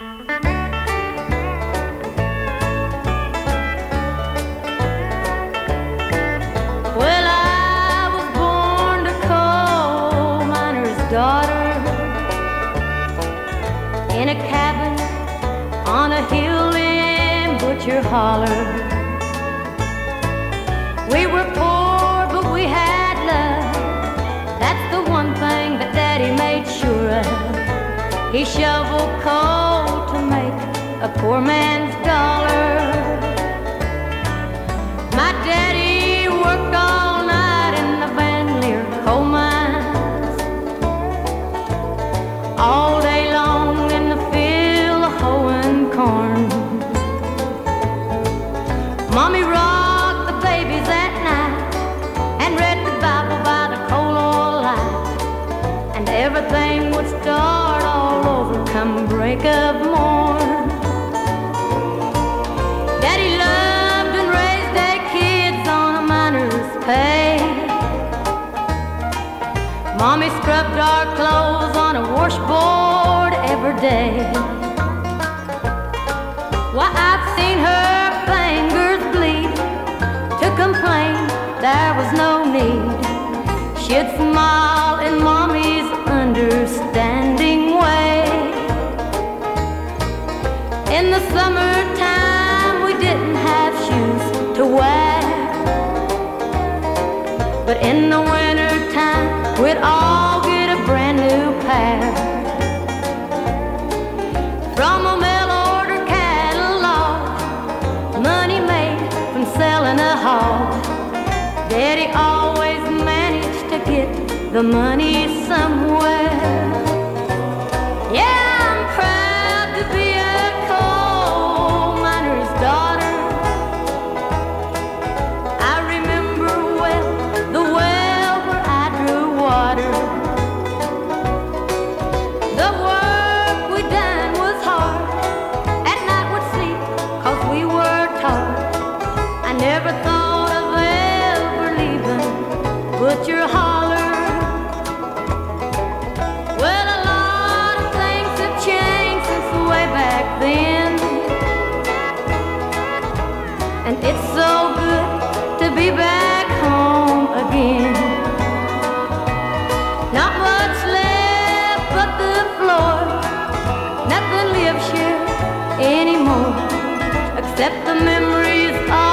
Well, I was born a coal miner's daughter in a cabin on a hill in Butcher Holler. We were poor, but we had love. That's the one thing that Daddy made sure of. He shoveled coal to make a poor man's dollar. My daddy worked all night in the Van Leer coal mines, all day long in the field hoeing corn. Mommy rocked the babies at night and read the Bible by the coal oil light, and everything would start all over come break of morn. Daddy loved and raised their kids on a miner's pay. Mommy scrubbed our clothes on a washboard every day. Why, I've seen her fingers bleed to complain there was no need. She'd smile in Mommy's understanding way. In the summertime we didn't have shoes to wear, but in the wintertime we'd all get a brand new pair. From a mail-order catalog, money made from selling a hog, Daddy always managed to get the money somewhere. Yeah, I'm proud to be a coal miner's daughter. I remember well the well where I drew water. The work we done was hard. At night we'd sleep 'cause we were taught. I never thought of ever leaving Butcher Holler. Well, a lot of things have changed since way back then, and it's so good to be back home again. Not much left but the floor, nothing lives here anymore except the memories of